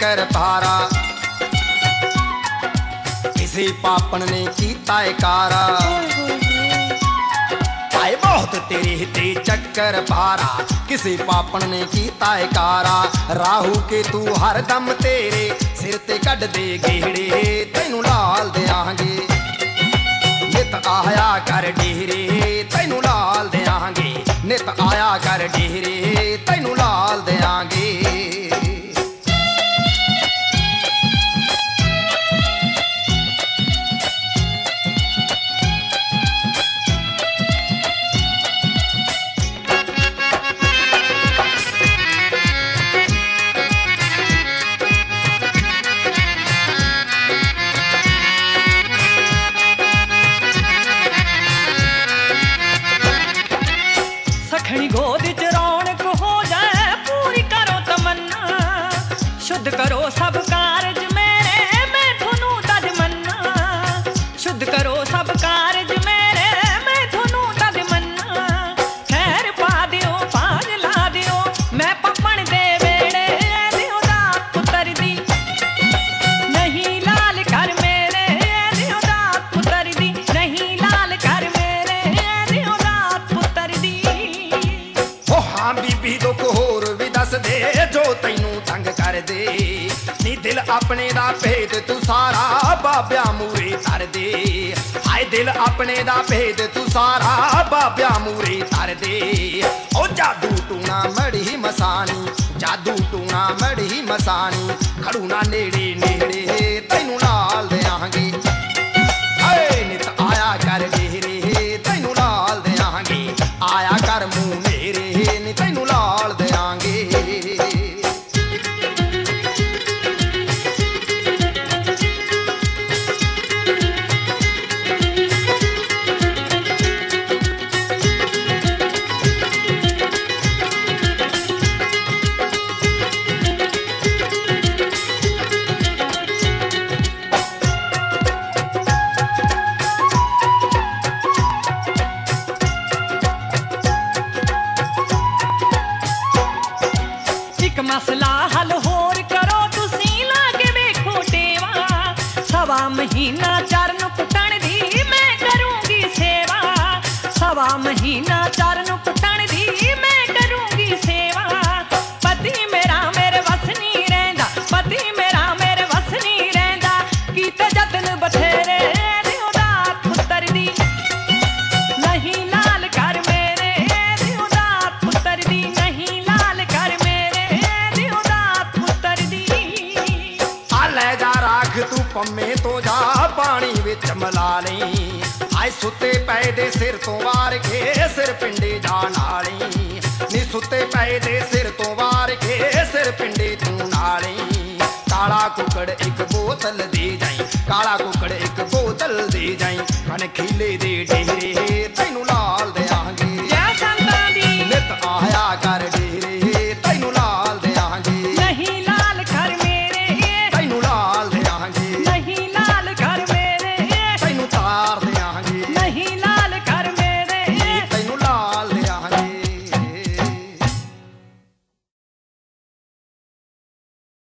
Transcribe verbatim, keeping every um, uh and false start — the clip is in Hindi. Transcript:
चक्कर पारा, किसी पापन ने कीता कारा। आए बहुत तेरे ते चक्कर पारा, किसी पापन ने कीता कारा। राहु के तू हर दम तेरे सिर ते कढ़ दे गेड़े, तैनू लाल देंगे नित आया कर डेरे, तैनू लाल देंगे नित आया कर डेरे, तैनू लाल देंगे। गोद च रौनक हो जाए, पूरी करो तमन्ना, शुद्ध करो सब कारज मेरे, मैं थोनू तद मन्ना। शुद्ध करो सब कारज मेरे, मैं थोनू तद मन्ना। खैर पा दियो पाज ला दियो, मैं पपन दे वेड़े, दियो दात पुत्र दी नहीं लाल कर मेरे, दियो दात पुत्र दी नहीं लाल कर मेरे, दियो दात पुत्र दी। हाँ बीबी दुख होर भी दस दे, जो तैनू तंग कर दे, नी दिल अपने दा भेद तू सारा बाब्या मूरे तर दे। हाय दिल अपने दा भेद तू सारा बाब्या मूरे तर दे। ओ जादू टूना मड़ी मसानी, जादू टूना मड़ी मसानी, खड़ू ना नेड़े नेड़े, तैनू लाल देंगे नित आया कर डेरे, तैनू लाल देंगे आया कर मुंह मेरे, तैनू लाल देंगे। मसला हल होर करो तुसी लागे वेखो टेवा, सवा महीना चरण पुटण दी मैं करूंगी सेवा। सवा महीना चरण पुटण दी मैं करूंगी सेवा। पति मेरा मेरे वस नहीं रहिंदा, पति मेरा मेरे वस नहीं रहिंदा, कीते जतन बथेरे, दियो दात पुत्र दी नहीं लाल कर मेरे, दियो दात पुत्र दी नहीं लाल कर मेरे। तू पम्मे तो जा पानी विच मला लई, आए सुते पै दे सिर तो वार के सिर पिंडे जा नाली। नी सुते पै दे सिर तो वार के सिर पिंडे तू नाली। काला कुकड़ एक बोतल दे जाई, काला कुकड़ एक बोतल दे जाई, कन खीले दे डेरे,